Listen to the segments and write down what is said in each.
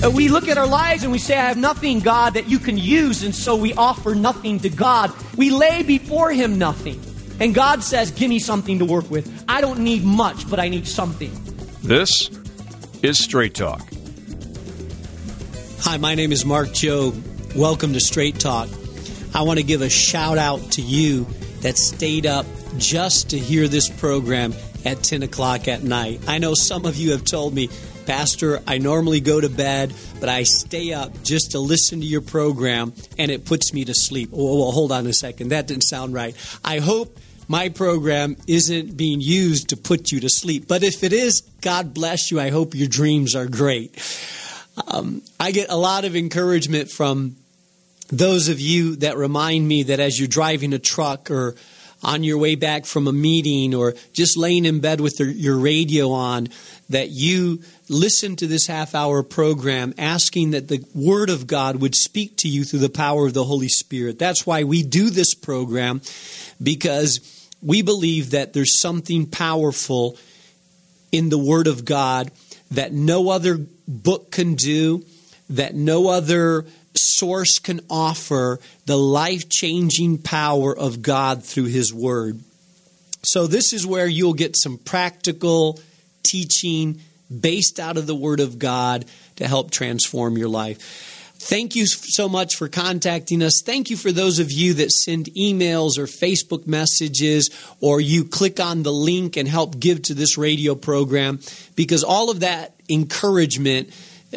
We look at our lives and we say, I have nothing, God, that you can use, and so we offer nothing to God. We lay before Him nothing. And God says, give me something to work with. I don't need much, but I need something. This is Straight Talk. Hi, my name is Mark Jobe. Welcome to Straight Talk. I want to give a shout out to you that stayed up just to hear this program at 10 o'clock at night. I know some of you have told me, Pastor, I normally go to bed, but I stay up just to listen to your program, and it puts me to sleep. Well, hold on a second. That didn't sound right. I hope my program isn't being used to put you to sleep. But if it is, God bless you. I hope your dreams are great. I get a lot of encouragement from those of you that remind me that as you're driving a truck or on your way back from a meeting or just laying in bed with your radio on, that you listen to this half-hour program asking that the Word of God would speak to you through the power of the Holy Spirit. That's why we do this program, because we believe that there's something powerful in the Word of God that no other book can do, that no other source can offer, the life-changing power of God through His Word. So this is where you'll get some practical teaching based out of the Word of God to help transform your life. Thank you so much for contacting us. Thank you for those of you that send emails or Facebook messages, or you click on the link and help give to this radio program, because all of that encouragement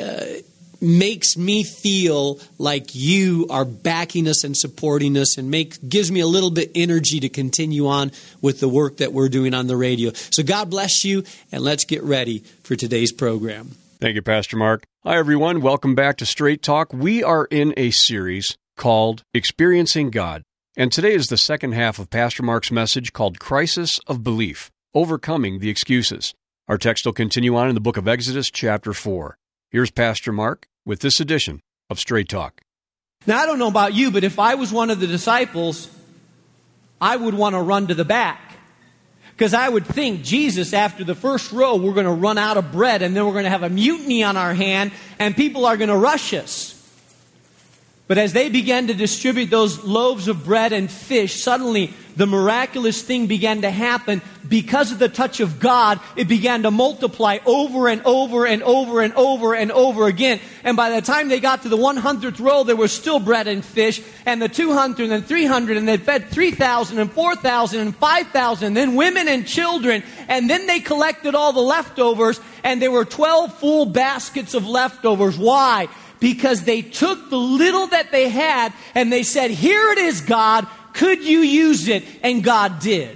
makes me feel like you are backing us and supporting us, and gives me a little bit energy to continue on with the work that we're doing on the radio. So God bless you, and let's get ready for today's program. Thank you, Pastor Mark. Hi, everyone. Welcome back to Straight Talk. We are in a series called Experiencing God, and today is the second half of Pastor Mark's message called Crisis of Belief, Overcoming the Excuses. Our text will continue on in the book of Exodus, chapter 4. Here's Pastor Mark with this edition of Straight Talk. Now, I don't know about you, but if I was one of the disciples, I would want to run to the back. Because I would think, Jesus, after the first row, we're going to run out of bread, and then we're going to have a mutiny on our hand, and people are going to rush us. But as they began to distribute those loaves of bread and fish, suddenly the miraculous thing began to happen. Because of the touch of God, it began to multiply over and over and over and over and over again. And by the time they got to the 100th row, there was still bread and fish, and the 200 and 300, and they fed 3,000 and 4,000 and 5,000, then women and children. And then they collected all the leftovers, and there were 12 full baskets of leftovers. Why? Because they took the little that they had and they said, here it is, God, could you use it? And God did.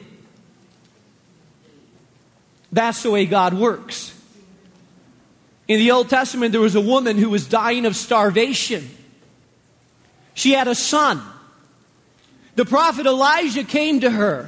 That's the way God works. In the Old Testament, there was a woman who was dying of starvation. She had a son. The prophet Elijah came to her.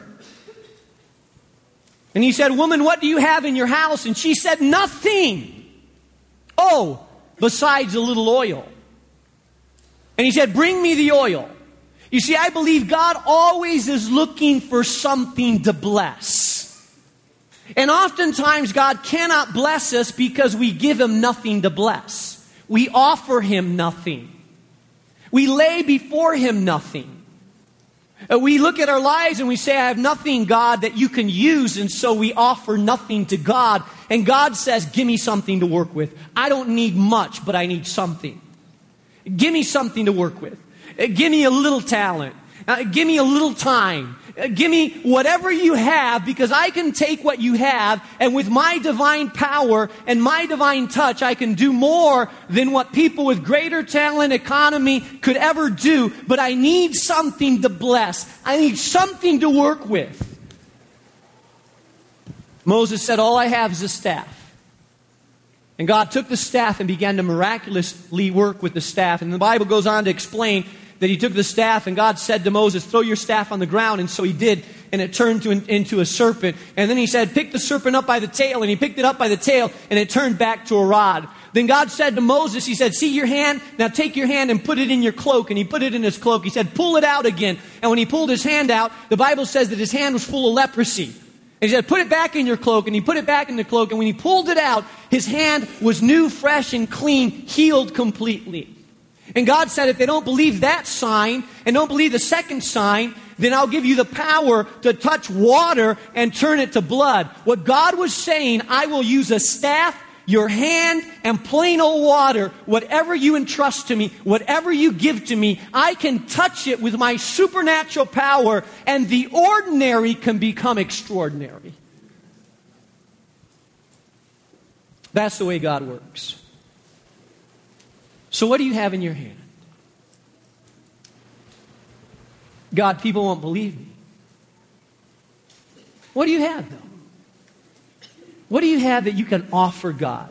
And he said, woman, what do you have in your house? And she said, nothing. Oh, besides a little oil. And he said, bring me the oil. You see, I believe God always is looking for something to bless. And oftentimes God cannot bless us because we give Him nothing to bless. We offer Him nothing. We lay before Him nothing. We look at our lives and we say, I have nothing, God, that you can use, and so we offer nothing to God. And God says, give me something to work with. I don't need much, but I need something. Give me something to work with. Give me a little talent. Give me a little time. Give me whatever you have, because I can take what you have, and with my divine power and my divine touch, I can do more than what people with greater talent, economy could ever do. But I need something to bless. I need something to work with. Moses said, all I have is a staff. And God took the staff and began to miraculously work with the staff. And the Bible goes on to explain that He took the staff, and God said to Moses, throw your staff on the ground. And so he did, and it turned into a serpent. And then He said, pick the serpent up by the tail. And he picked it up by the tail, and it turned back to a rod. Then God said to Moses, He said, see your hand? Now take your hand and put it in your cloak. And he put it in his cloak. He said, pull it out again. And when he pulled his hand out, the Bible says that his hand was full of leprosy. And he said, put it back in your cloak. And he put it back in the cloak. And when he pulled it out, his hand was new, fresh, and clean, healed completely. And God said, if they don't believe that sign and don't believe the second sign, then I'll give you the power to touch water and turn it to blood. What God was saying, I will use a staff, your hand, and plain old water. Whatever you entrust to me, whatever you give to me, I can touch it with my supernatural power, and the ordinary can become extraordinary. That's the way God works. So what do you have in your hand? God, people won't believe me. What do you have, though? What do you have that you can offer God?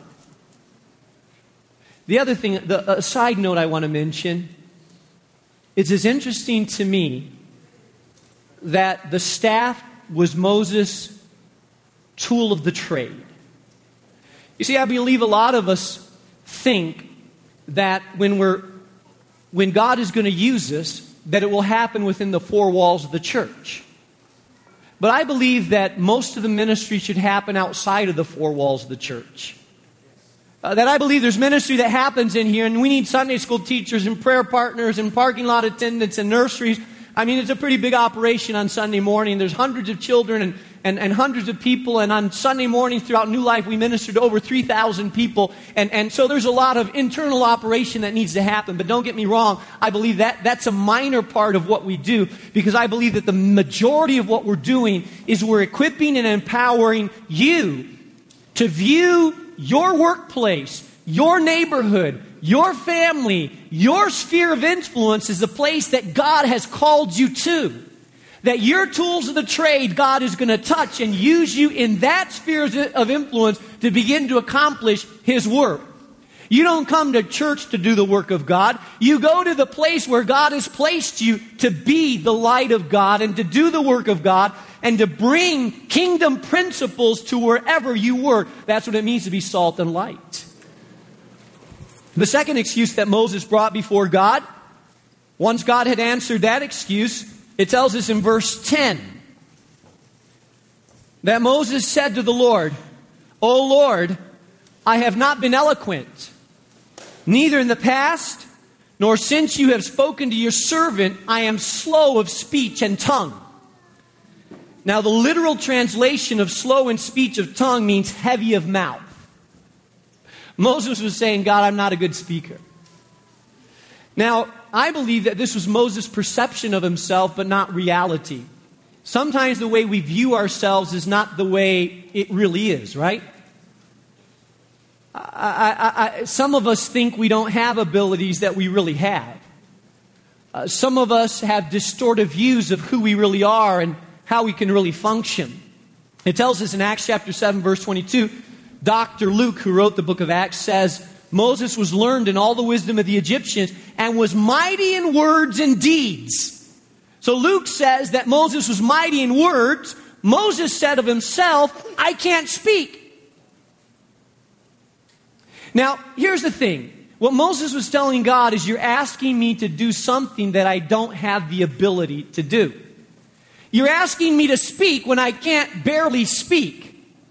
The other thing, a side note I want to mention, it's interesting to me that the staff was Moses' tool of the trade. You see, I believe a lot of us think that when God is going to use us, that it will happen within the four walls of the church. But I believe that most of the ministry should happen outside of the four walls of the church. That I believe there's ministry that happens in here, and we need Sunday school teachers and prayer partners and parking lot attendants and nurseries. I mean, it's a pretty big operation on Sunday morning. There's hundreds of children and hundreds of people, and on Sunday mornings throughout New Life, we minister to over 3,000 people, and so there's a lot of internal operation that needs to happen. But don't get me wrong, I believe that's a minor part of what we do, because I believe that the majority of what we're doing is we're equipping and empowering you to view your workplace, your neighborhood, your family, your sphere of influence is the place that God has called you to. That your tools of the trade, God is going to touch and use you in that sphere of influence to begin to accomplish His work. You don't come to church to do the work of God. You go to the place where God has placed you to be the light of God and to do the work of God and to bring kingdom principles to wherever you work. That's what it means to be salt and light. The second excuse that Moses brought before God, once God had answered that excuse, it tells us in verse 10 that Moses said to the Lord, O Lord, I have not been eloquent, neither in the past, nor since you have spoken to your servant, I am slow of speech and tongue. Now, the literal translation of slow in speech of tongue means heavy of mouth. Moses was saying, God, I'm not a good speaker. Now, I believe that this was Moses' perception of himself, but not reality. Sometimes the way we view ourselves is not the way it really is, right? Some of us think we don't have abilities that we really have. Some of us have distorted views of who we really are and how we can really function. It tells us in Acts chapter 7, verse 22, Dr. Luke, who wrote the book of Acts, says, Moses was learned in all the wisdom of the Egyptians and was mighty in words and deeds. So Luke says that Moses was mighty in words. Moses said of himself, I can't speak. Now, here's the thing. What Moses was telling God is, you're asking me to do something that I don't have the ability to do. You're asking me to speak when I can't barely speak.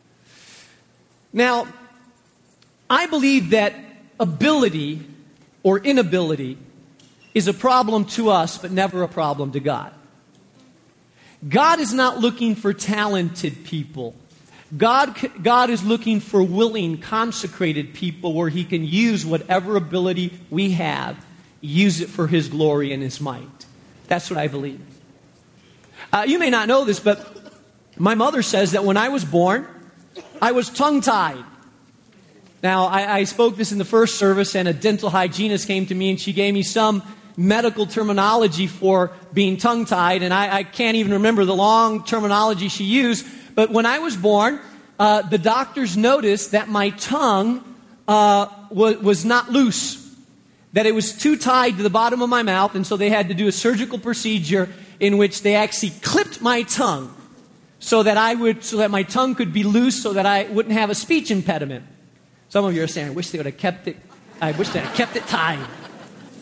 Now, I believe that ability or inability is a problem to us, but never a problem to God. God is not looking for talented people. God is looking for willing, consecrated people where He can use whatever ability we have, use it for His glory and His might. That's what I believe. You may not know this, but my mother says that when I was born, I was tongue-tied. Now, I spoke this in the first service, and a dental hygienist came to me, and she gave me some medical terminology for being tongue-tied, and I can't even remember the long terminology she used. But when I was born, the doctors noticed that my tongue was not loose, that it was too tied to the bottom of my mouth, and so they had to do a surgical procedure in which they actually clipped my tongue so that my tongue could be loose, so that I wouldn't have a speech impediment. Some of you are saying, I wish they would have kept it. I wish they had kept it tied.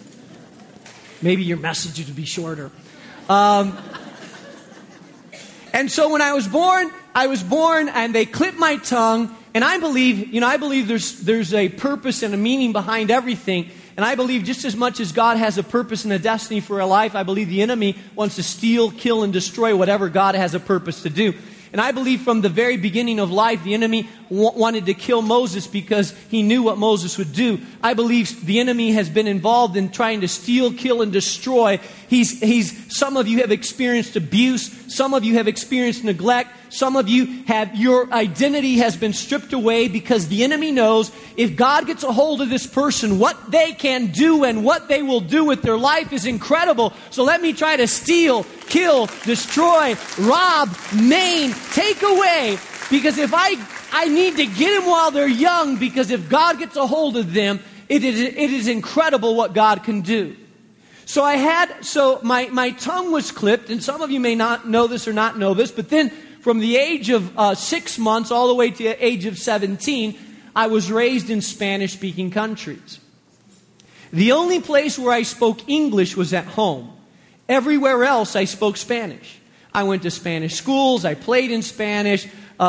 Maybe your message would be shorter. And And so when I was born and they clipped my tongue. And I believe there's a purpose and a meaning behind everything. And I believe just as much as God has a purpose and a destiny for our life, I believe the enemy wants to steal, kill, and destroy whatever God has a purpose to do. And I believe from the very beginning of life, the enemy wanted to kill Moses because he knew what Moses would do. I believe the enemy has been involved in trying to steal, kill, and destroy. Some of you have experienced abuse. Some of you have experienced neglect. Some of you your identity has been stripped away because the enemy knows if God gets a hold of this person, what they can do and what they will do with their life is incredible. So let me try to steal, kill, destroy, rob, maim, take away. Because if I need to get them while they're young, because if God gets a hold of them, it is incredible what God can do. So my tongue was clipped, and some of you may not know this or not know this, but then from the age of 6 months all the way to the age of 17, I was raised in Spanish-speaking countries. The only place where I spoke English was at home. Everywhere else, I spoke Spanish. I went to Spanish schools. I played in Spanish.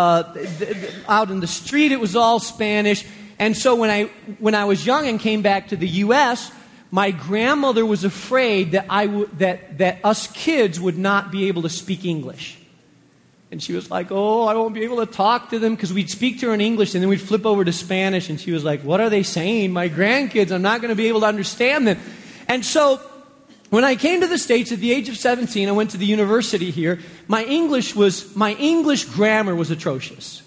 Out in the street, it was all Spanish. And so when I was young and came back to the U.S., my grandmother was afraid that that us kids would not be able to speak English. And she was like, oh, I won't be able to talk to them, because we'd speak to her in English and then we'd flip over to Spanish, and she was like, what are they saying? My grandkids, I'm not going to be able to understand them. And so when I came to the States at the age of 17, I went to the university here. My English grammar was atrocious.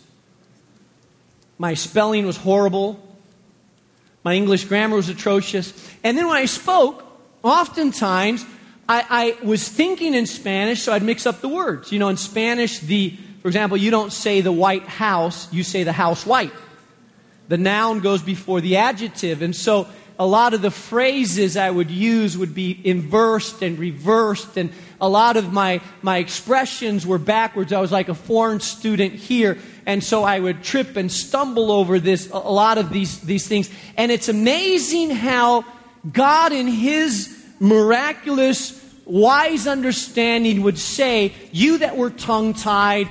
My spelling was horrible. My English grammar was atrocious. And then when I spoke, oftentimes I was thinking in Spanish, so I'd mix up the words. You know, in Spanish, for example, you don't say the White House, you say the house white. The noun goes before the adjective. And so a lot of the phrases I would use would be inversed and reversed, and a lot of my expressions were backwards. I was like a foreign student here, and so I would trip and stumble over a lot of these things. And it's amazing how God, in His miraculous, wise understanding, would say, you that were tongue-tied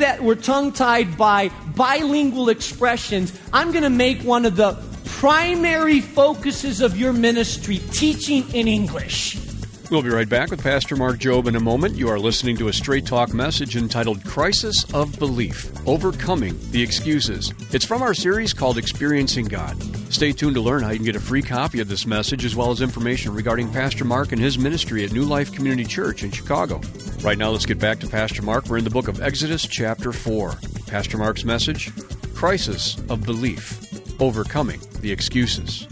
by bilingual expressions, I'm going to make one of the primary focuses of your ministry teaching in English. We'll be right back with Pastor Mark Jobe in a moment. You are listening to a Straight Talk message entitled Crisis of Belief, Overcoming the Excuses. It's from our series called Experiencing God. Stay tuned to learn how you can get a free copy of this message, as well as information regarding Pastor Mark and his ministry at New Life Community Church in Chicago. Right now, let's get back to Pastor Mark. We're in the book of Exodus, chapter 4. Pastor Mark's message, Crisis of Belief, Overcoming the Excuses.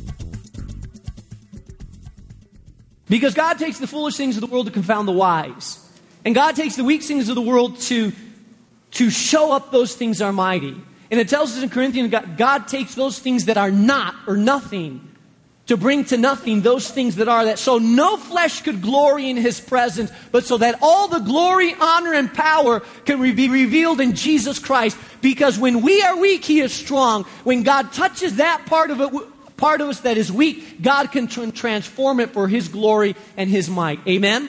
Because God takes the foolish things of the world to confound the wise. And God takes the weak things of the world to show up those things are mighty. And it tells us in Corinthians, God takes those things that are not or nothing to bring to nothing those things that are that. So no flesh could glory in His presence, but so that all the glory, honor, and power can be revealed in Jesus Christ. Because when we are weak, He is strong. When God touches that part of us that is weak, God can transform it for His glory and His might. Amen?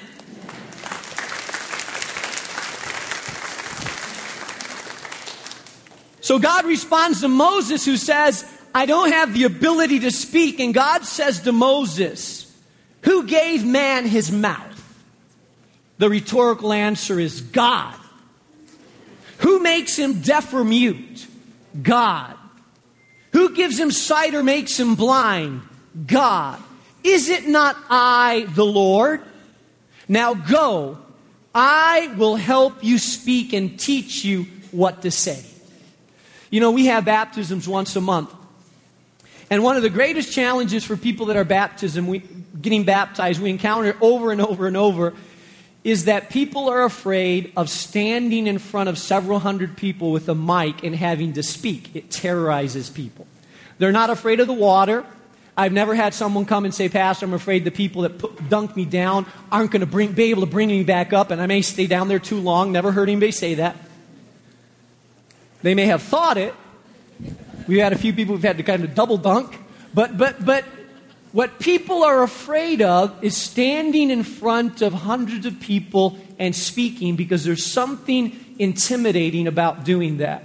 So God responds to Moses, who says, I don't have the ability to speak. And God says to Moses, who gave man his mouth? The rhetorical answer is God. Who makes him deaf or mute? God. Who gives him sight or makes him blind? God. Is it not I, the Lord? Now go, I will help you speak and teach you what to say. You know, we have baptisms once a month. And one of the greatest challenges for people that are getting baptized, we encounter over and over and over, is that people are afraid of standing in front of several hundred people with a mic and having to speak. It terrorizes people. They're not afraid of the water. I've never had someone come and say, Pastor, I'm afraid the people that dunked me down aren't going to be able to bring me back up, and I may stay down there too long. Never heard anybody say that. They may have thought it. We've had a few people who've had to kind of double dunk. But What people are afraid of is standing in front of hundreds of people and speaking, because there's something intimidating about doing that.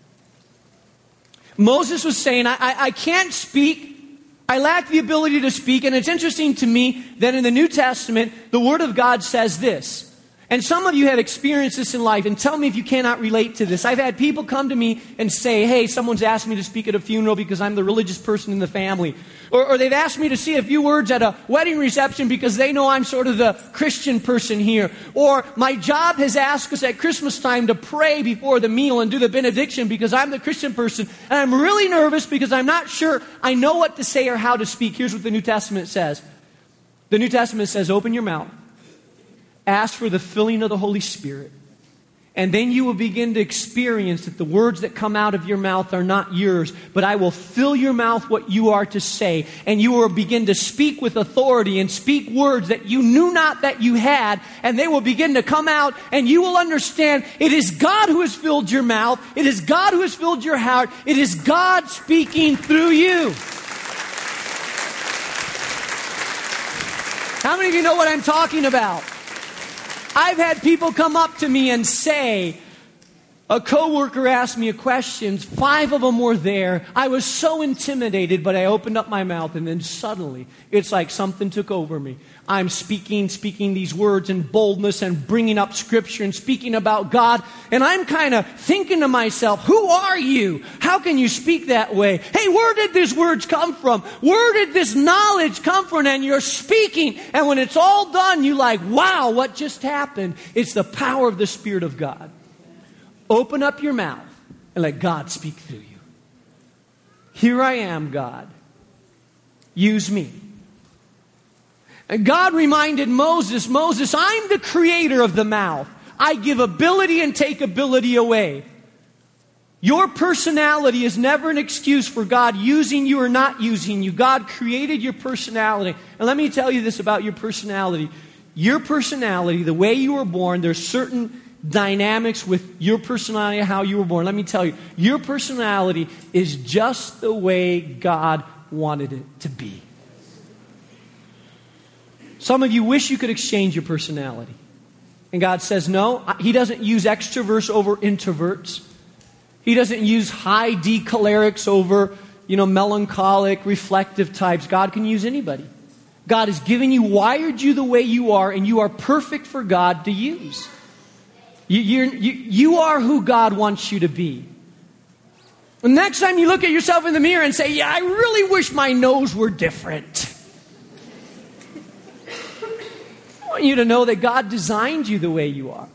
Moses was saying, I can't speak. I lack the ability to speak. And it's interesting to me that in the New Testament, the Word of God says this. And some of you have experienced this in life, and tell me if you cannot relate to this. I've had people come to me and say, hey, someone's asked me to speak at a funeral because I'm the religious person in the family. Or they've asked me to say a few words at a wedding reception because they know I'm sort of the Christian person here. Or my job has asked us at Christmas time to pray before the meal and do the benediction because I'm the Christian person. And I'm really nervous because I'm not sure I know what to say or how to speak. Here's what the New Testament says. The New Testament says, open your mouth. Ask for the filling of the Holy Spirit. And then you will begin to experience that the words that come out of your mouth are not yours, but I will fill your mouth what you are to say. And you will begin to speak with authority and speak words that you knew not that you had. And they will begin to come out, and you will understand it is God who has filled your mouth. It is God who has filled your heart. It is God speaking through you. How many of you know what I'm talking about? I've had people come up to me and say, a coworker asked me a question, 5 of them were there. I was so intimidated, but I opened up my mouth, and then suddenly, it's like something took over me. I'm speaking these words in boldness and bringing up Scripture and speaking about God, and I'm kind of thinking to myself, who are you? How can you speak that way? Hey, where did these words come from? Where did this knowledge come from? And you're speaking, and when it's all done, you're like, wow, what just happened? It's the power of the Spirit of God. Open up your mouth and let God speak through you. Here I am, God. Use me. And God reminded Moses, I'm the creator of the mouth. I give ability and take ability away. Your personality is never an excuse for God using you or not using you. God created your personality. And let me tell you this about your personality. Your personality, the way you were born, there's certain dynamics with your personality, how you were born. Let me tell you, your personality is just the way God wanted it to be. Some of you wish you could exchange your personality. And God says no. He doesn't use extroverts over introverts. He doesn't use high D cholerics over, melancholic, reflective types. God can use anybody. God has given you, wired you the way you are, and you are perfect for God to use. You are who God wants you to be. The next time you look at yourself in the mirror and say, I really wish my nose were different. I want you to know that God designed you the way you are.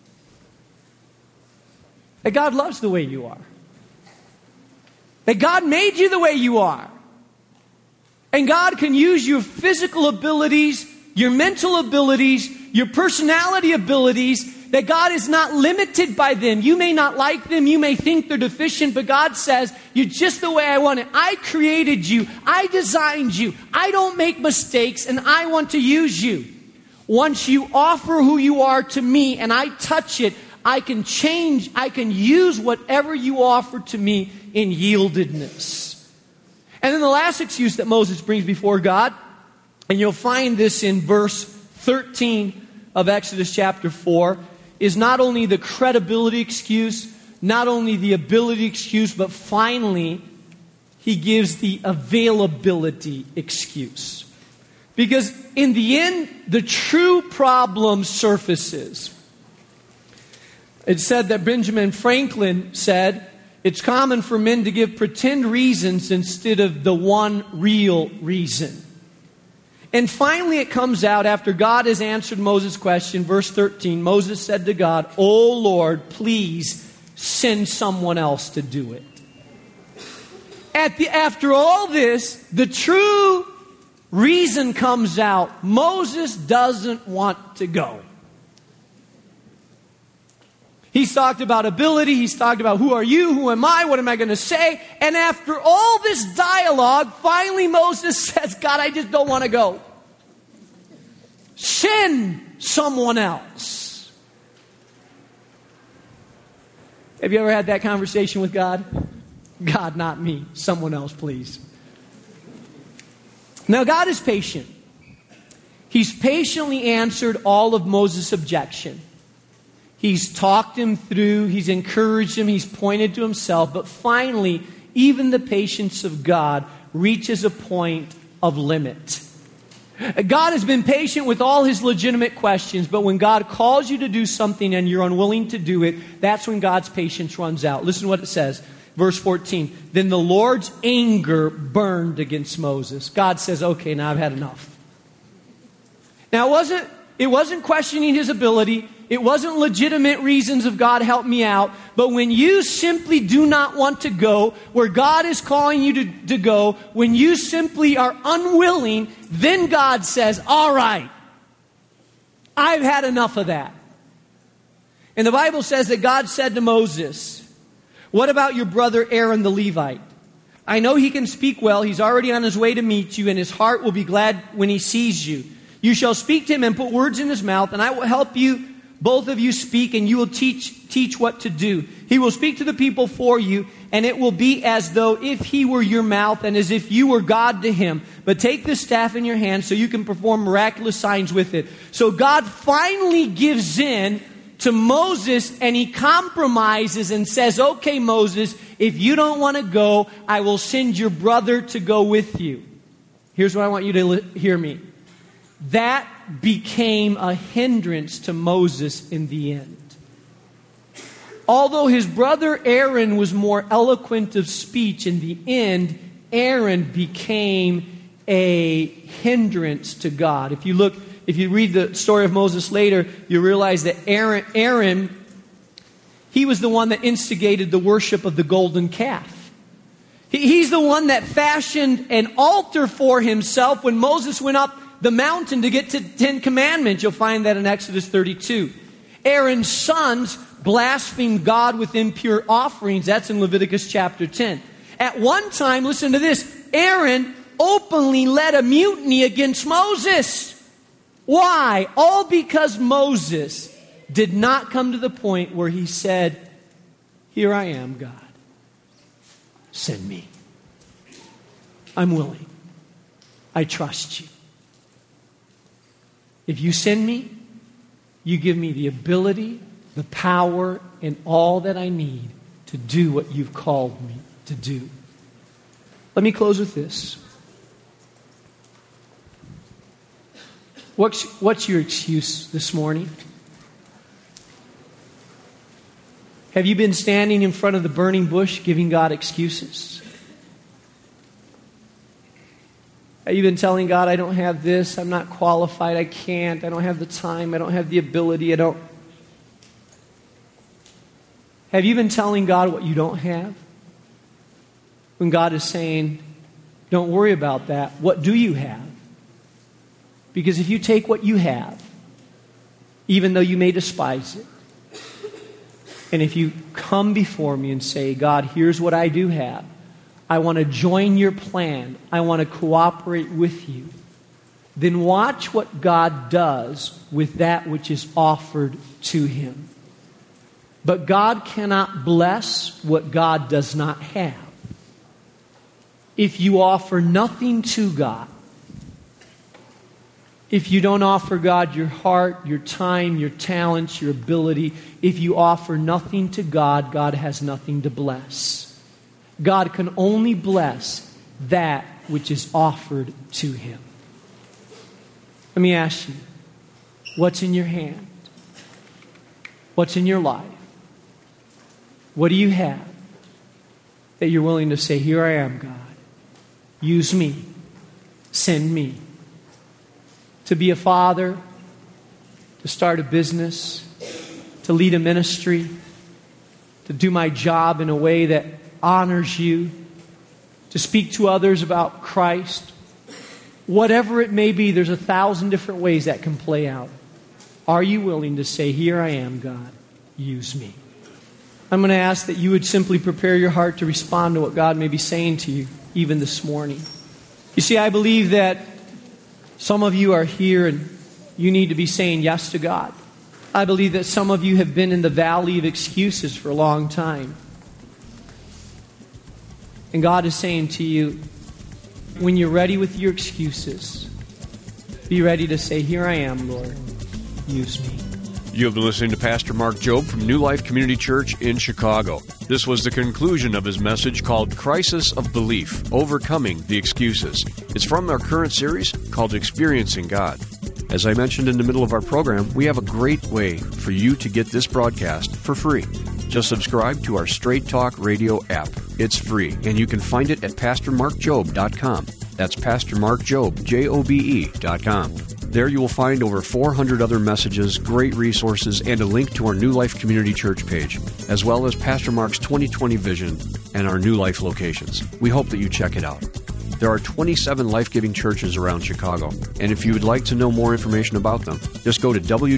That God loves the way you are. That God made you the way you are. And God can use your physical abilities, your mental abilities, your personality abilities. That God is not limited by them. You may not like them. You may think they're deficient. But God says, you're just the way I want it. I created you. I designed you. I don't make mistakes. And I want to use you. Once you offer who you are to me and I touch it, I can change. I can use whatever you offer to me in yieldedness. And then the last excuse that Moses brings before God, and you'll find this in verse 13 of Exodus chapter 4, is not only the credibility excuse, not only the ability excuse, but finally, he gives the availability excuse. Because in the end, the true problem surfaces. It said that Benjamin Franklin said, it's common for men to give pretend reasons instead of the one real reason. And finally it comes out after God has answered Moses' question, verse 13, Moses said to God, "Oh Lord, please send someone else to do it." After all this, the true reason comes out. Moses doesn't want to go. He's talked about ability. He's talked about who are you? Who am I? What am I going to say? And after all this dialogue, finally Moses says, God, I just don't want to go. Send someone else. Have you ever had that conversation with God? God, not me. Someone else, please. Now, God is patient. He's patiently answered all of Moses' objection. He's talked him through, he's encouraged him, he's pointed to himself, but finally, even the patience of God reaches a point of limit. God has been patient with all his legitimate questions, but when God calls you to do something and you're unwilling to do it, that's when God's patience runs out. Listen to what it says. Verse 14. Then the Lord's anger burned against Moses. God says, okay, now I've had enough. Now it wasn't questioning his ability. It wasn't legitimate reasons of God help me out. But when you simply do not want to go where God is calling you to go, when you simply are unwilling, then God says, all right, I've had enough of that. And the Bible says that God said to Moses, what about your brother Aaron the Levite? I know he can speak well. He's already on his way to meet you, and his heart will be glad when he sees you. You shall speak to him and put words in his mouth, and I will help you. Both of you speak, and you will teach what to do. He will speak to the people for you, and it will be as though if he were your mouth and as if you were God to him. But take this staff in your hand so you can perform miraculous signs with it. So God finally gives in to Moses, and he compromises and says, okay, Moses, if you don't want to go, I will send your brother to go with you. Here's what I want you to hear me. That became a hindrance to Moses in the end. Although his brother Aaron was more eloquent of speech, in the end, Aaron became a hindrance to God. If you read the story of Moses later, you realize that Aaron, he was the one that instigated the worship of the golden calf. He's the one that fashioned an altar for himself when Moses went up the mountain to get to 10 commandments. You'll find that in Exodus 32. Aaron's sons blasphemed God with impure offerings. That's in Leviticus chapter 10. At one time, listen to this, Aaron openly led a mutiny against Moses. Why? All because Moses did not come to the point where he said, here I am, God. Send me. I'm willing. I trust you. If you send me, you give me the ability, the power, and all that I need to do what you've called me to do. Let me close with this. What's your excuse this morning? Have you been standing in front of the burning bush giving God excuses? Have you been telling God, I don't have this, I'm not qualified, I can't, I don't have the time, I don't have the ability, Have you been telling God what you don't have? When God is saying, don't worry about that, what do you have? Because if you take what you have, even though you may despise it, and if you come before me and say, God, here's what I do have, I want to join your plan, I want to cooperate with you, then watch what God does with that which is offered to him. But God cannot bless what God does not have. If you offer nothing to God, if you don't offer God your heart, your time, your talents, your ability, if you offer nothing to God, God has nothing to bless. God can only bless that which is offered to him. Let me ask you, what's in your hand? What's in your life? What do you have that you're willing to say, here I am, God. Use me. Send me. To be a father, to start a business, to lead a ministry, to do my job in a way that honors you, to speak to others about Christ. Whatever it may be, there's 1,000 different ways that can play out. Are you willing to say, here I am, God, use me? I'm going to ask that you would simply prepare your heart to respond to what God may be saying to you even this morning. You see, I believe that some of you are here and you need to be saying yes to God. I believe that some of you have been in the valley of excuses for a long time. And God is saying to you, when you're ready with your excuses, be ready to say, here I am, Lord. Use me. You have been listening to Pastor Mark Jobe from New Life Community Church in Chicago. This was the conclusion of his message called Crisis of Belief, Overcoming the Excuses. It's from our current series called Experiencing God. As I mentioned in the middle of our program, we have a great way for you to get this broadcast for free. Just subscribe to our Straight Talk Radio app. It's free, and you can find it at PastorMarkJobe.com. That's PastorMarkJobe, Jobe.com. There you will find over 400 other messages, great resources, and a link to our New Life Community Church page, as well as Pastor Mark's 2020 vision and our New Life locations. We hope that you check it out. There are 27 life-giving churches around Chicago, and if you would like to know more information about them, just go to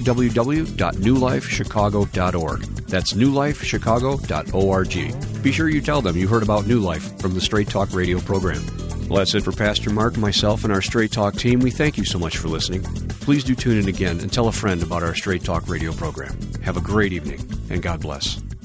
www.newlifechicago.org. That's newlifechicago.org. Be sure you tell them you heard about New Life from the Straight Talk Radio program. Well, that's it for Pastor Mark, myself, and our Straight Talk team. We thank you so much for listening. Please do tune in again and tell a friend about our Straight Talk Radio program. Have a great evening, and God bless.